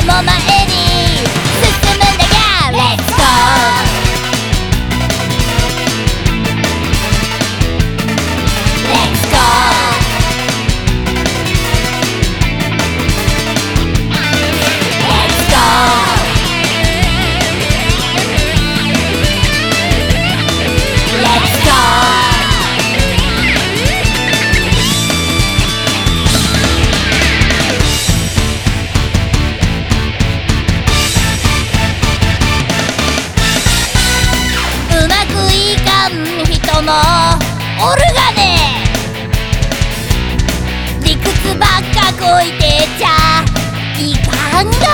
も前に進むんだが Let's go Let's go Let's go Let's go うまくいかん人もおるがね、理屈ばっかこいてちゃいかんがね、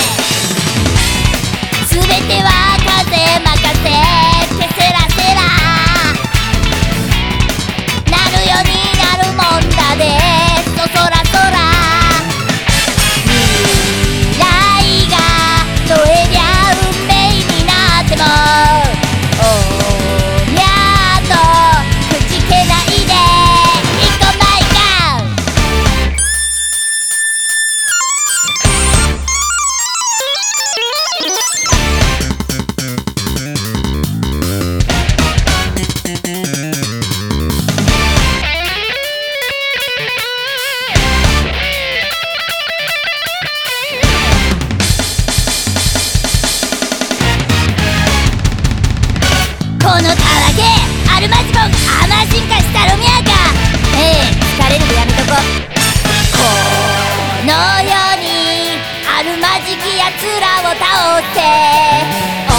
すべては風任せってセラセラなるようになるもんだでそそらそら未来がどえりゃ運命になってもおりゃーとくじけないでいこまいかこのたわけあるまじもんあま進化したろみやか疲れるでやめとここの世にあるまじきやつらを倒して